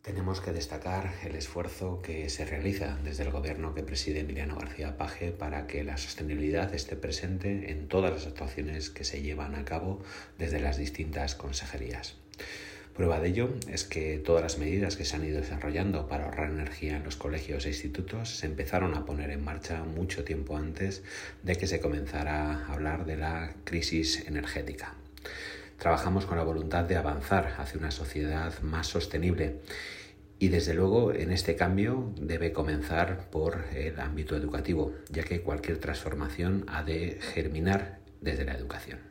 Tenemos que destacar el esfuerzo que se realiza desde el gobierno que preside Emiliano García Paje para que la sostenibilidad esté presente en todas las actuaciones que se llevan a cabo desde las distintas consejerías. Prueba de ello es que todas las medidas que se han ido desarrollando para ahorrar energía en los colegios e institutos se empezaron a poner en marcha mucho tiempo antes de que se comenzara a hablar de la crisis energética. Trabajamos con la voluntad de avanzar hacia una sociedad más sostenible y desde luego en este cambio debe comenzar por el ámbito educativo, ya que cualquier transformación ha de germinar desde la educación.